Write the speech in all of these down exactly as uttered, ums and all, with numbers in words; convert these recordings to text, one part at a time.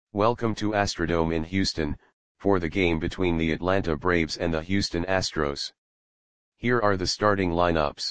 Welcome to Astrodome in Houston, for the game between the Atlanta Braves and the Houston Astros. Here are the starting lineups.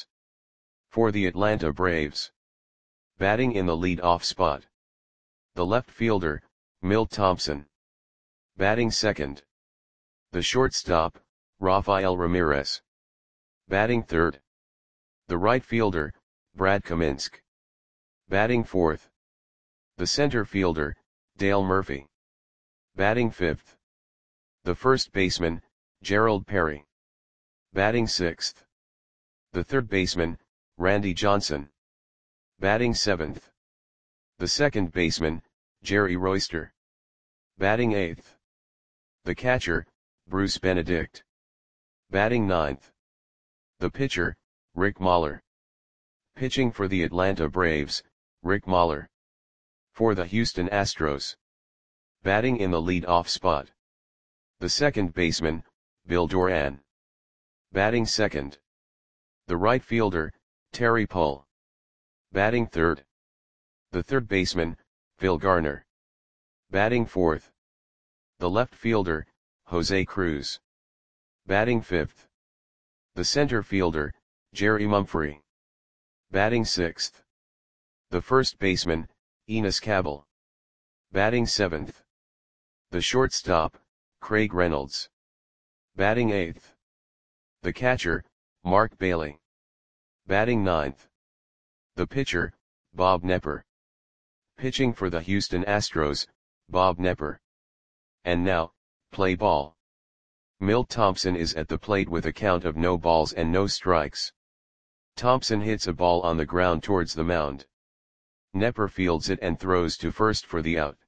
For the Atlanta Braves. Batting in the lead-off spot. The left fielder, Milt Thompson. Batting second. The shortstop, Rafael Ramirez. Batting third. The right fielder, Brad Kaminsky. Batting fourth. The center fielder, Dale Murphy. Batting fifth. The first baseman, Gerald Perry. Batting sixth. The third baseman, Randy Johnson. Batting seventh. The second baseman, Jerry Royster. Batting eighth. The catcher, Bruce Benedict. Batting ninth. The pitcher, Rick Mahler. Pitching for the Atlanta Braves, Rick Mahler. For the Houston Astros. Batting in the lead-off spot. The second baseman, Bill Doran. Batting second. The right fielder, Terry Pull. Batting third. The third baseman, Phil Garner. Batting fourth. The left fielder, Jose Cruz. Batting fifth. The center fielder, Jerry Mumphrey. Batting sixth. The first baseman, Enos Cabell. Batting seventh. The shortstop, Craig Reynolds. Batting eighth. The catcher, Mark Bailey. Batting ninth. The pitcher, Bob Knepper. Pitching for the Houston Astros, Bob Knepper. And now, play ball. Milt Thompson is at the plate with a count of no balls and no strikes. Thompson hits a ball on the ground towards the mound. Knepper fields it and throws to first for the out.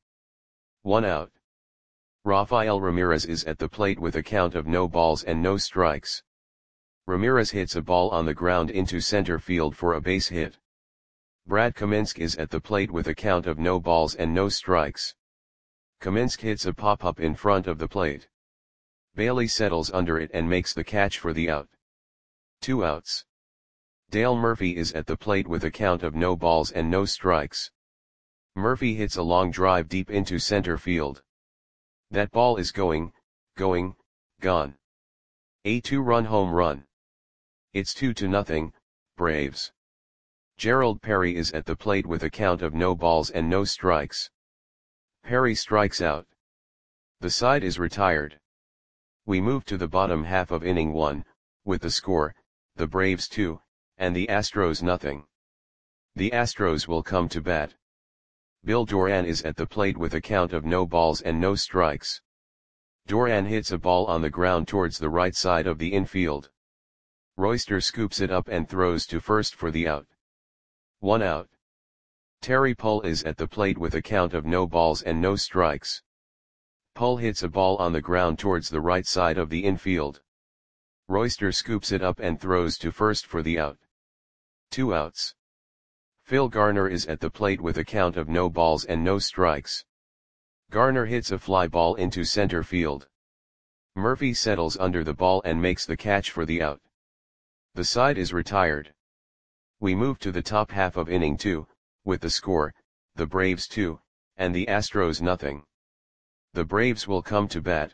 One out. Rafael Ramirez is at the plate with a count of no balls and no strikes. Ramirez hits a ball on the ground into center field for a base hit. Brad Kaminsky is at the plate with a count of no balls and no strikes. Kaminsky hits a pop-up in front of the plate. Bailey settles under it and makes the catch for the out. Two outs. Dale Murphy is at the plate with a count of no balls and no strikes. Murphy hits a long drive deep into center field. That ball is going, going, gone. A two-run home run. It's two to nothing, Braves. Gerald Perry is at the plate with a count of no balls and no strikes. Perry strikes out. The side is retired. We move to the bottom half of inning one, with the score, the Braves two, and the Astros nothing. The Astros will come to bat. Bill Doran is at the plate with a count of no balls and no strikes. Doran hits a ball on the ground towards the right side of the infield. Royster scoops it up and throws to first for the out. One out. Terry Pull is at the plate with a count of no balls and no strikes. Pull hits a ball on the ground towards the right side of the infield. Royster scoops it up and throws to first for the out. Two outs. Phil Garner is at the plate with a count of no balls and no strikes. Garner hits a fly ball into center field. Murphy settles under the ball and makes the catch for the out. The side is retired. We move to the top half of inning two, with the score, the Braves two, and the Astros nothing. The Braves will come to bat.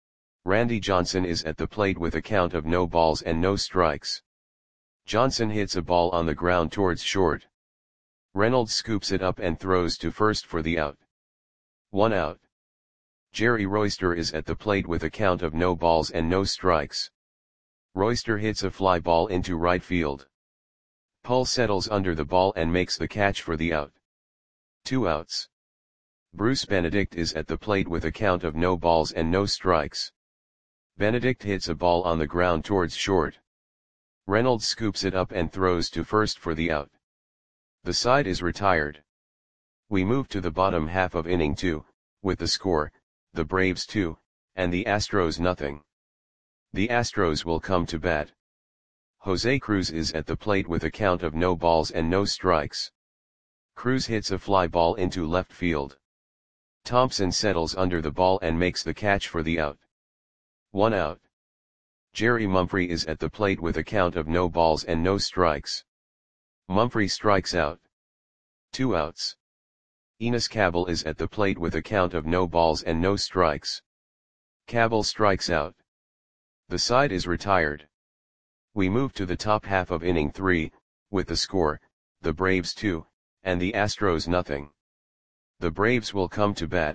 Randy Johnson is at the plate with a count of no balls and no strikes. Johnson hits a ball on the ground towards short. Reynolds scoops it up and throws to first for the out. One out. Jerry Royster is at the plate with a count of no balls and no strikes. Royster hits a fly ball into right field. Pull settles under the ball and makes the catch for the out. Two outs. Bruce Benedict is at the plate with a count of no balls and no strikes. Benedict hits a ball on the ground towards short. Reynolds scoops it up and throws to first for the out. The side is retired. We move to the bottom half of inning two, with the score, the Braves two, and the Astros nothing. The Astros will come to bat. Jose Cruz is at the plate with a count of no balls and no strikes. Cruz hits a fly ball into left field. Thompson settles under the ball and makes the catch for the out. One out. Jerry Mumphrey is at the plate with a count of no balls and no strikes. Mumphrey strikes out. Two outs. Enos Cabell is at the plate with a count of no balls and no strikes. Cabell strikes out. The side is retired. We move to the top half of inning three, with the score, the Braves two, and the Astros nothing. The Braves will come to bat.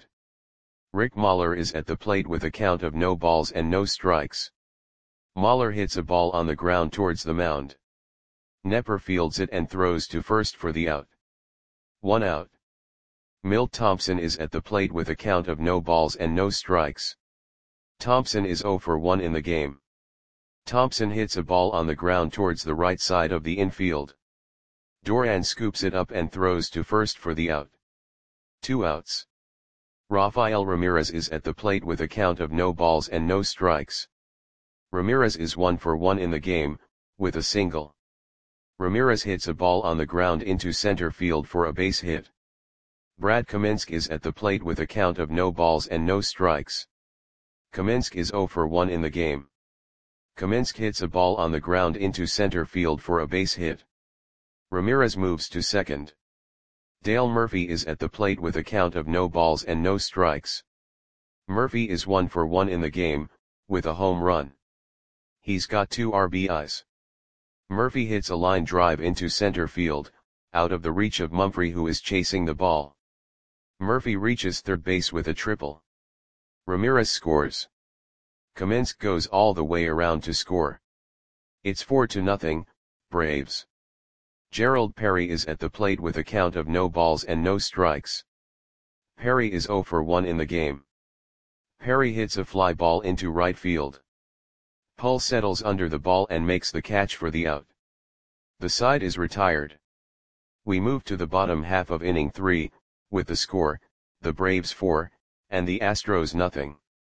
Rick Mahler is at the plate with a count of no balls and no strikes. Mahler hits a ball on the ground towards the mound. Knepper fields it and throws to first for the out. One out. Milt Thompson is at the plate with a count of no balls and no strikes. Thompson is oh for one in the game. Thompson hits a ball on the ground towards the right side of the infield. Doran scoops it up and throws to first for the out. Two outs. Rafael Ramirez is at the plate with a count of no balls and no strikes. Ramirez is one for one in the game, with a single. Ramirez hits a ball on the ground into center field for a base hit. Brad Kaminsky is at the plate with a count of no balls and no strikes. Kaminsky is oh for one in the game. Kaminsky hits a ball on the ground into center field for a base hit. Ramirez moves to second. Dale Murphy is at the plate with a count of no balls and no strikes. Murphy is one for one in the game, with a home run. He's got two R B Is. Murphy hits a line drive into center field, out of the reach of Mumphrey, who is chasing the ball. Murphy reaches third base with a triple. Ramirez scores. Kaminsky goes all the way around to score. It's four to nothing, Braves. Gerald Perry is at the plate with a count of no balls and no strikes. Perry is oh for one in the game. Perry hits a fly ball into right field. Pull settles under the ball and makes the catch for the out. The side is retired. We move to the bottom half of inning three, with the score, the Braves four, and the Astros nothing.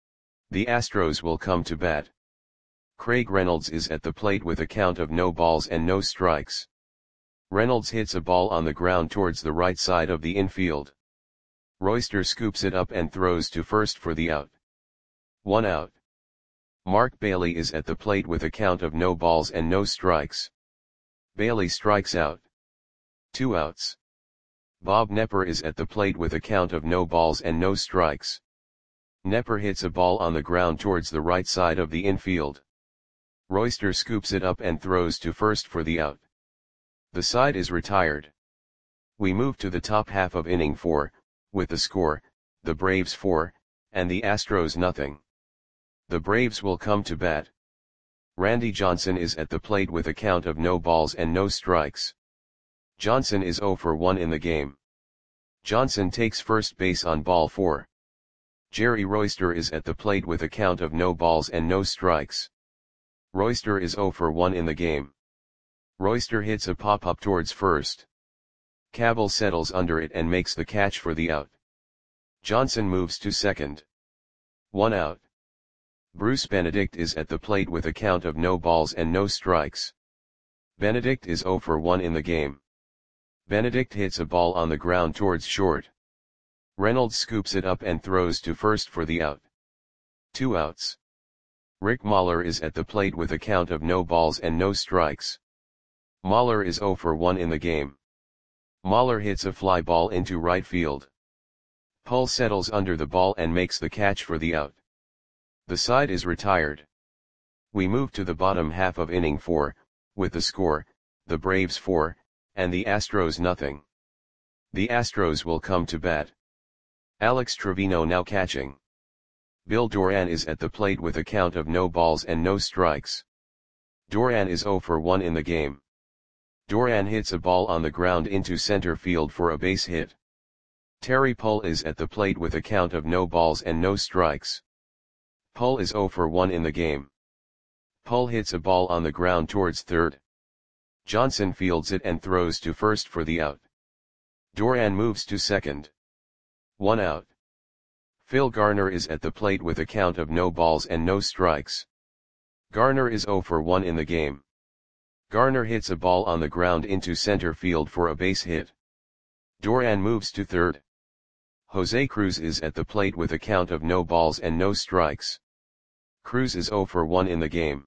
The Astros will come to bat. Craig Reynolds is at the plate with a count of no balls and no strikes. Reynolds hits a ball on the ground towards the right side of the infield. Royster scoops it up and throws to first for the out. One out. Mark Bailey is at the plate with a count of no balls and no strikes. Bailey strikes out. Two outs. Bob Knepper is at the plate with a count of no balls and no strikes. Knepper hits a ball on the ground towards the right side of the infield. Royster scoops it up and throws to first for the out. The side is retired. We move to the top half of inning four, with the score, the Braves four, and the Astros nothing. The Braves will come to bat. Randy Johnson is at the plate with a count of no balls and no strikes. Johnson is oh for one in the game. Johnson takes first base on ball four. Jerry Royster is at the plate with a count of no balls and no strikes. Royster is oh for one in the game. Royster hits a pop-up towards first. Cabell settles under it and makes the catch for the out. Johnson moves to second. One out. Bruce Benedict is at the plate with a count of no balls and no strikes. Benedict is oh for one in the game. Benedict hits a ball on the ground towards short. Reynolds scoops it up and throws to first for the out. Two outs. Rick Mahler is at the plate with a count of no balls and no strikes. Mahler is oh for one in the game. Mahler hits a fly ball into right field. Pull settles under the ball and makes the catch for the out. The side is retired. We move to the bottom half of inning four, with the score, the Braves four, and the Astros nothing. The Astros will come to bat. Alex Trevino now catching. Bill Doran is at the plate with a count of no balls and no strikes. Doran is oh for one in the game. Doran hits a ball on the ground into center field for a base hit. Terry Pull is at the plate with a count of no balls and no strikes. Pull is oh for one in the game. Pull hits a ball on the ground towards third. Johnson fields it and throws to first for the out. Doran moves to second. One out. Phil Garner is at the plate with a count of no balls and no strikes. Garner is oh for one in the game. Garner hits a ball on the ground into center field for a base hit. Doran moves to third. Jose Cruz is at the plate with a count of no balls and no strikes. Cruz is oh for one in the game.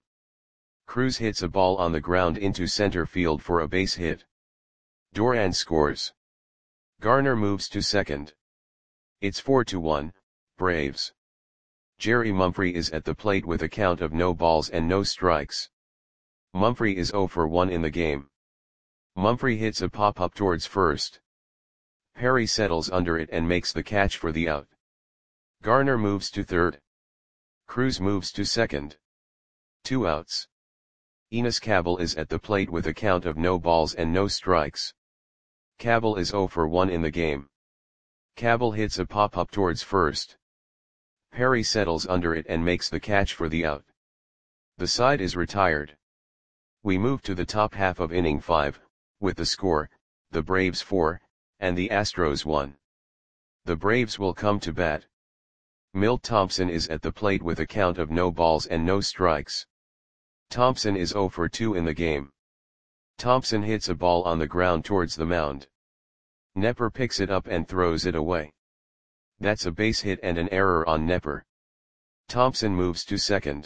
Cruz hits a ball on the ground into center field for a base hit. Doran scores. Garner moves to second. It's four to one, Braves. Jerry Mumphrey is at the plate with a count of no balls and no strikes. Mumphrey is zero for one in the game. Mumphrey hits a pop-up towards first. Perry settles under it and makes the catch for the out. Garner moves to third. Cruz moves to second. Two outs. Enos Cabell is at the plate with a count of no balls and no strikes. Cabell is zero for one in the game. Cabell hits a pop-up towards first. Perry settles under it and makes the catch for the out. The side is retired. We move to the top half of inning five, with the score, the Braves four, and the Astros one. The Braves will come to bat. Milt Thompson is at the plate with a count of no balls and no strikes. Thompson is zero for two in the game. Thompson hits a ball on the ground towards the mound. Nepper picks it up and throws it away. That's a base hit and an error on Nepper. Thompson moves to second.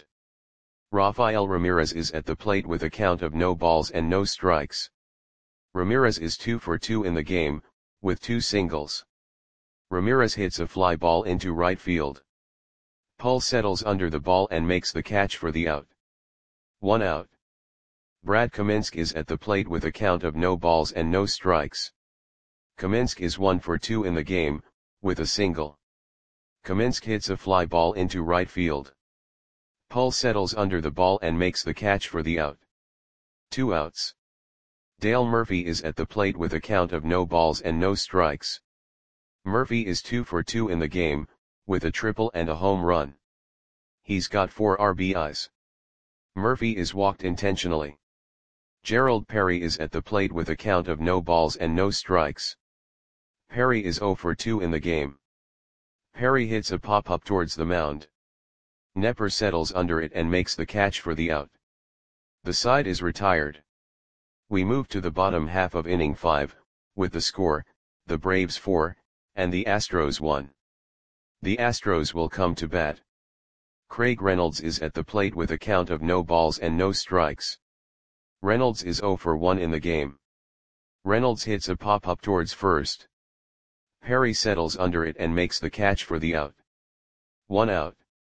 Rafael Ramirez is at the plate with a count of no balls and no strikes. Ramirez is two for two in the game, with two singles. Ramirez hits a fly ball into right field. Pull settles under the ball and makes the catch for the out. One out. Brad Kaminsky is at the plate with a count of no balls and no strikes. Kaminsky is one for two in the game, with a single. Kaminsky hits a fly ball into right field. Pull settles under the ball and makes the catch for the out. Two outs. Dale Murphy is at the plate with a count of no balls and no strikes. Murphy is two for two in the game, with a triple and a home run. He's got four R B Is. Murphy is walked intentionally. Gerald Perry is at the plate with a count of no balls and no strikes. Perry is zero for two in the game. Perry hits a pop-up towards the mound. Nepper settles under it and makes the catch for the out. The side is retired. We move to the bottom half of inning five, with the score, the Braves four, and the Astros one. The Astros will come to bat. Craig Reynolds is at the plate with a count of no balls and no strikes. Reynolds is zero for one in the game. Reynolds hits a pop-up towards first. Perry settles under it and makes the catch for the out. One out.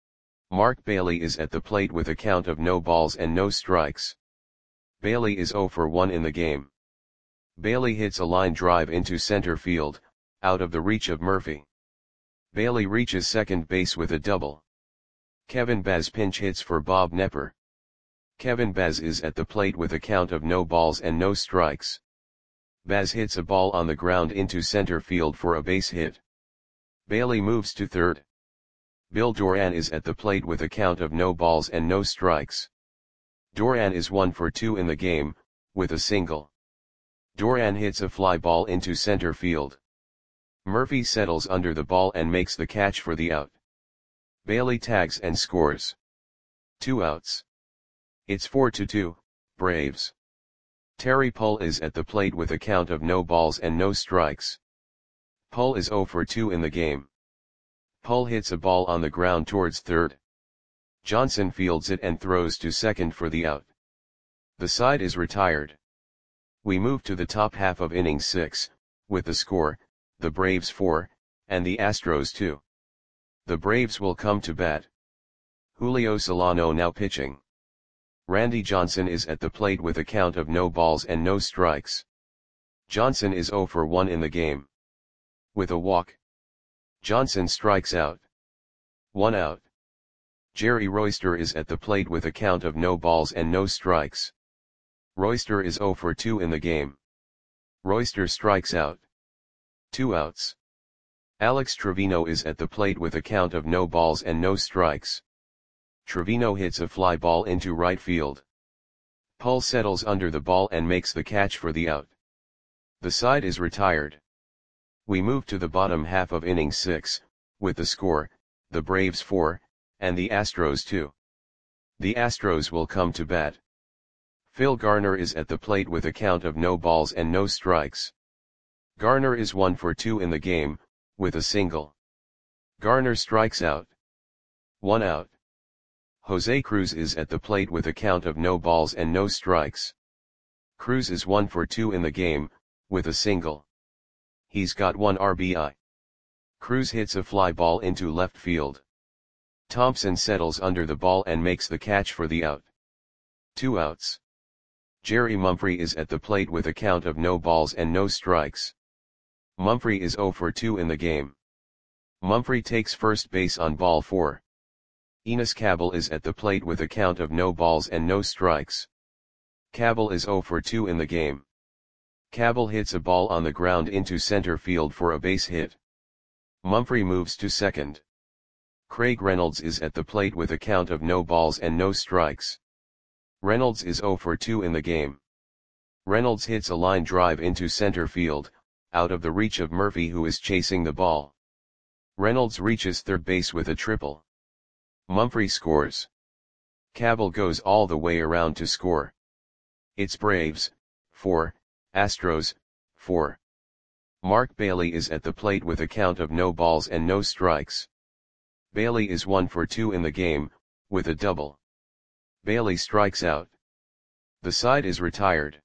Mark Bailey is at the plate with a count of no balls and no strikes. Bailey is zero for one in the game. Bailey hits a line drive into center field, out of the reach of Murphy. Bailey reaches second base with a double. Kevin Baz pinch hits for Bob Nepper. Kevin Baz is at the plate with a count of no balls and no strikes. Baz hits a ball on the ground into center field for a base hit. Bailey moves to third. Bill Doran is at the plate with a count of no balls and no strikes. Doran is one for two in the game, with a single. Doran hits a fly ball into center field. Murphy settles under the ball and makes the catch for the out. Bailey tags and scores. Two outs. It's four to two, Braves. Terry Pull is at the plate with a count of no balls and no strikes. Pull is zero for two in the game. Pull hits a ball on the ground towards third. Johnson fields it and throws to second for the out. The side is retired. We move to the top half of inning six, with the score, the Braves four, and the Astros two. The Braves will come to bat. Julio Solano now pitching. Randy Johnson is at the plate with a count of no balls and no strikes. Johnson is zero for one in the game. With a walk. Johnson strikes out. One out. Jerry Royster is at the plate with a count of no balls and no strikes. Royster is zero for two in the game. Royster strikes out. Two outs. Alex Trevino is at the plate with a count of no balls and no strikes. Trevino hits a fly ball into right field. Pull settles under the ball and makes the catch for the out. The side is retired. We move to the bottom half of inning six, with the score, the Braves four, and the Astros two. The Astros will come to bat. Phil Garner is at the plate with a count of no balls and no strikes. Garner is one for two in the game, with a single. Garner strikes out. One out. Jose Cruz is at the plate with a count of no balls and no strikes. Cruz is one for two in the game, with a single. He's got one R B I. Cruz hits a fly ball into left field. Thompson settles under the ball and makes the catch for the out. Two outs. Jerry Mumphrey is at the plate with a count of no balls and no strikes. Mumphrey is oh for two in the game. Mumphrey takes first base on ball four. Enos Cabell is at the plate with a count of no balls and no strikes. Cabell is oh for two in the game. Cabell hits a ball on the ground into center field for a base hit. Mumphrey moves to second. Craig Reynolds is at the plate with a count of no balls and no strikes. Reynolds is oh for two in the game. Reynolds hits a line drive into center field, out of the reach of Murphy, who is chasing the ball. Reynolds reaches third base with a triple. Mumphrey scores. Cabell goes all the way around to score. It's Braves, four, Astros, four. Mark Bailey is at the plate with a count of no balls and no strikes. Bailey is one for two in the game, with a double. Bailey strikes out. The side is retired.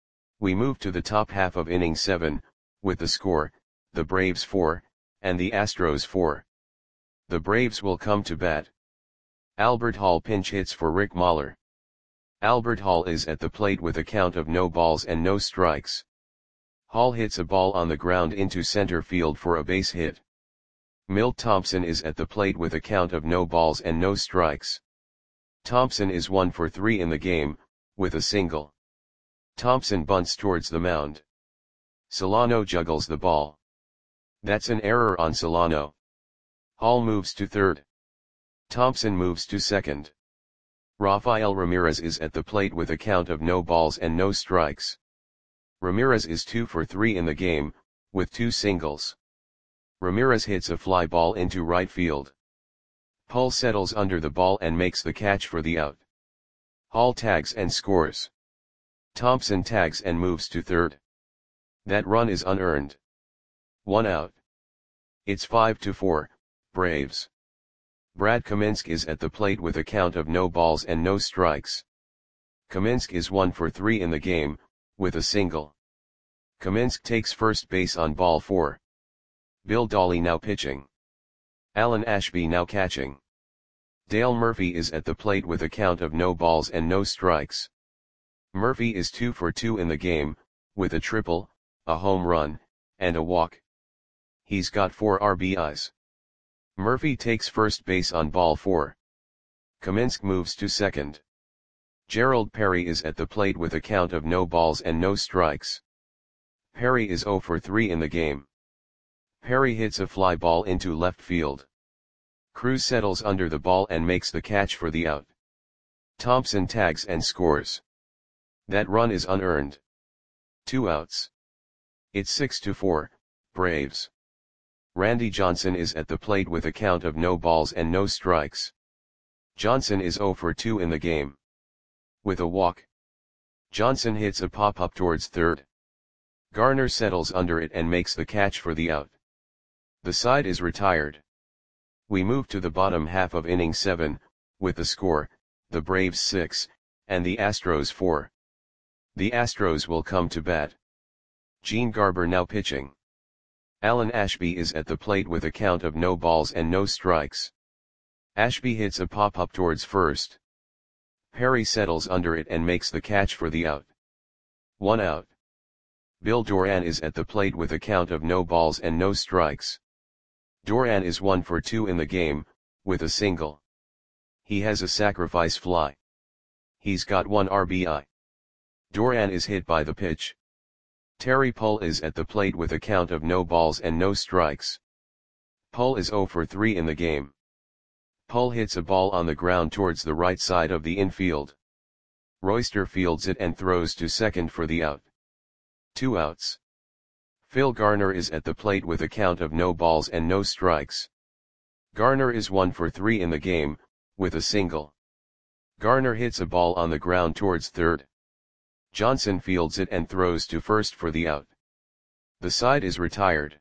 We move to the top half of inning seven, with the score, the Braves four, and the Astros four. The Braves will come to bat. Albert Hall pinch hits for Rick Mahler. Albert Hall is at the plate with a count of no balls and no strikes. Hall hits a ball on the ground into center field for a base hit. Milt Thompson is at the plate with a count of no balls and no strikes. Thompson is one for three in the game, with a single. Thompson bunts towards the mound. Solano juggles the ball. That's an error on Solano. Hall moves to third. Thompson moves to second. Rafael Ramirez is at the plate with a count of no balls and no strikes. Ramirez is two for three in the game, with two singles. Ramirez hits a fly ball into right field. Hall settles under the ball and makes the catch for the out. Hall tags and scores. Thompson tags and moves to third. That run is unearned. One out. It's five to four, Braves. Brad Kaminsky is at the plate with a count of no balls and no strikes. Kaminsky is one for three in the game, with a single. Kaminsky takes first base on ball four. Bill Dawley now pitching. Alan Ashby now catching. Dale Murphy is at the plate with a count of no balls and no strikes. Murphy is two for two in the game, with a triple, a home run, and a walk. He's got four R B Is. Murphy takes first base on ball four. Kaminsky moves to second. Gerald Perry is at the plate with a count of no balls and no strikes. Perry is oh for three in the game. Perry hits a fly ball into left field. Cruz settles under the ball and makes the catch for the out. Thompson tags and scores. That run is unearned. Two outs. It's six to four, Braves. Randy Johnson is at the plate with a count of no balls and no strikes. Johnson is oh for two in the game. With a walk. Johnson hits a pop-up towards third. Garner settles under it and makes the catch for the out. The side is retired. We move to the bottom half of inning seven, with the score, the Braves six, and the Astros four. The Astros will come to bat. Gene Garber now pitching. Alan Ashby is at the plate with a count of no balls and no strikes. Ashby hits a pop-up towards first. Perry settles under it and makes the catch for the out. One out. Bill Doran is at the plate with a count of no balls and no strikes. Doran is one for two in the game, with a single. He has a sacrifice fly. He's got one R B I. Doran is hit by the pitch. Terry Pull is at the plate with a count of no balls and no strikes. Pull is oh for three in the game. Pull hits a ball on the ground towards the right side of the infield. Royster fields it and throws to second for the out. Two outs. Phil Garner is at the plate with a count of no balls and no strikes. Garner is one for three in the game, with a single. Garner hits a ball on the ground towards third. Johnson fields it and throws to first for the out. The side is retired.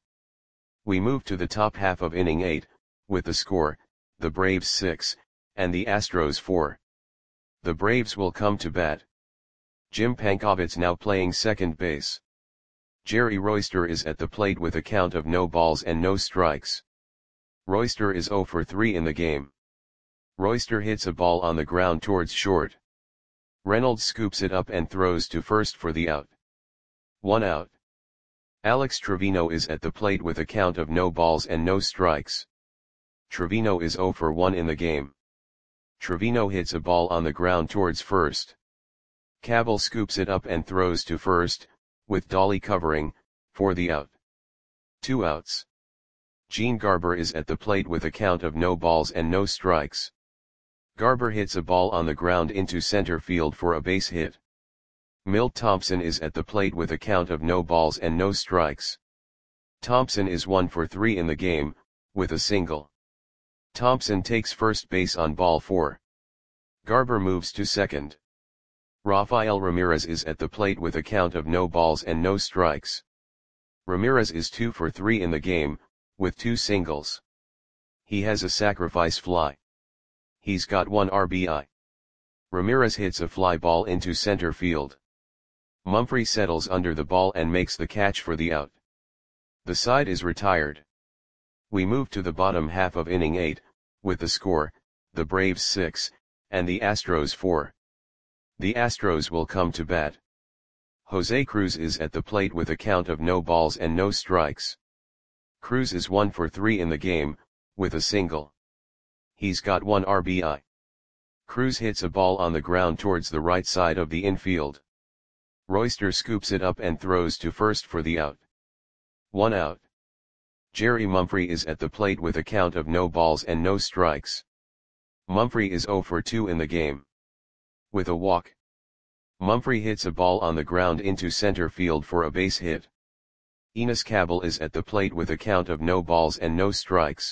We move to the top half of inning eight, with the score, the Braves six, and the Astros four. The Braves will come to bat. Jim Pankovitz now playing second base. Jerry Royster is at the plate with a count of no balls and no strikes. Royster is zero for three in the game. Royster hits a ball on the ground towards short. Reynolds scoops it up and throws to first for the out. One out. Alex Trevino is at the plate with a count of no balls and no strikes. Trevino is zero for one in the game. Trevino hits a ball on the ground towards first. Cabell scoops it up and throws to first, with Dolly covering, for the out. Two outs. Gene Garber is at the plate with a count of no balls and no strikes. Garber hits a ball on the ground into center field for a base hit. Milt Thompson is at the plate with a count of no balls and no strikes. Thompson is one for three in the game, with a single. Thompson takes first base on ball four. Garber moves to second. Rafael Ramirez is at the plate with a count of no balls and no strikes. Ramirez is two for three in the game, with two singles. He has a sacrifice fly. He's got one R B I. Ramirez hits a fly ball into center field. Mumphrey settles under the ball and makes the catch for the out. The side is retired. We move to the bottom half of inning eight, with the score, the Braves six, and the Astros four. The Astros will come to bat. Jose Cruz is at the plate with a count of no balls and no strikes. Cruz is one for three in the game, with a single. He's got one R B I. Cruz hits a ball on the ground towards the right side of the infield. Royster scoops it up and throws to first for the out. One out. Jerry Mumphrey is at the plate with a count of no balls and no strikes. Mumphrey is zero for two in the game. With a walk. Mumphrey hits a ball on the ground into center field for a base hit. Enos Cabell is at the plate with a count of no balls and no strikes.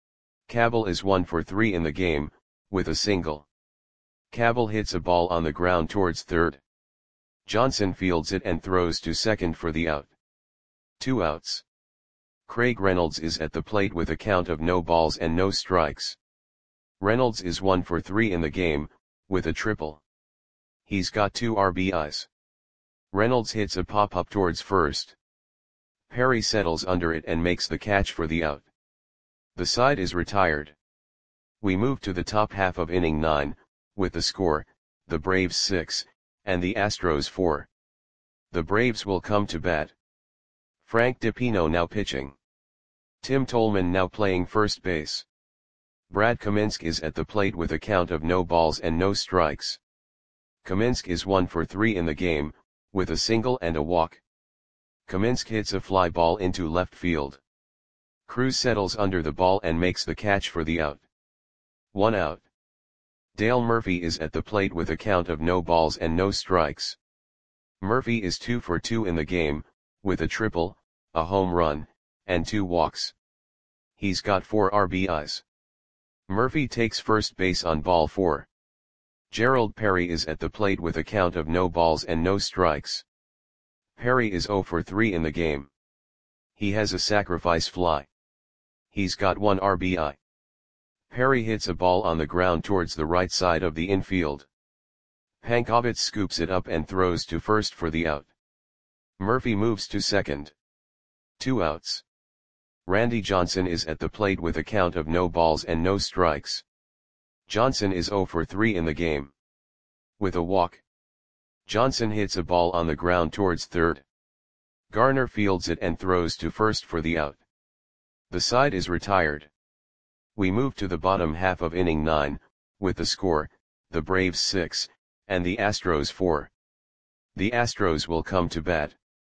Cabell is one for three in the game, with a single. Cabell hits a ball on the ground towards third. Johnson fields it and throws to second for the out. Two outs. Craig Reynolds is at the plate with a count of no balls and no strikes. Reynolds is one for three in the game, with a triple. He's got two R B Is. Reynolds hits a pop-up towards first. Perry settles under it and makes the catch for the out. The side is retired. We move to the top half of inning nine, with the score, the Braves six, and the Astros four. The Braves will come to bat. Frank DiPino now pitching. Tim Tolman now playing first base. Brad Kaminsky is at the plate with a count of no balls and no strikes. Kaminsky is one for three in the game, with a single and a walk. Kaminsky hits a fly ball into left field. Cruz settles under the ball and makes the catch for the out. One out. Dale Murphy is at the plate with a count of no balls and no strikes. Murphy is two for two in the game, with a triple, a home run, and two walks. He's got four R B Is. Murphy takes first base on ball four. Gerald Perry is at the plate with a count of no balls and no strikes. Perry is zero for three in the game. He has a sacrifice fly. He's got one R B I. Perry hits a ball on the ground towards the right side of the infield. Pankovitz scoops it up and throws to first for the out. Murphy moves to second. Two outs. Randy Johnson is at the plate with a count of no balls and no strikes. Johnson is zero for three in the game. With a walk. Johnson hits a ball on the ground towards third. Garner fields it and throws to first for the out. The side is retired. We move to the bottom half of inning nine, with the score, the Braves six, and the Astros four. The Astros will come to bat.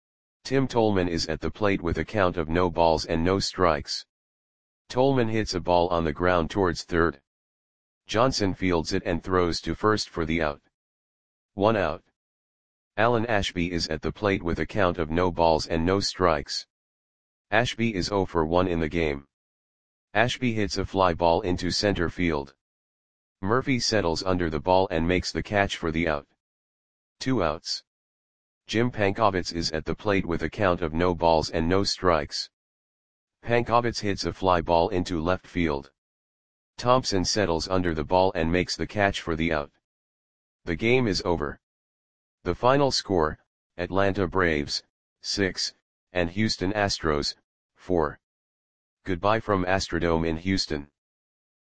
Tim Tolman is at the plate with a count of no balls and no strikes. Tolman hits a ball on the ground towards third. Johnson fields it and throws to first for the out. One out. Alan Ashby is at the plate with a count of no balls and no strikes. Ashby is zero for one in the game. Ashby hits a fly ball into center field. Murphy settles under the ball and makes the catch for the out. Two outs. Jim Pankovitz is at the plate with a count of no balls and no strikes. Pankovitz hits a fly ball into left field. Thompson settles under the ball and makes the catch for the out. The game is over. The final score, Atlanta Braves, six, and Houston Astros, four. Goodbye from Astrodome in Houston.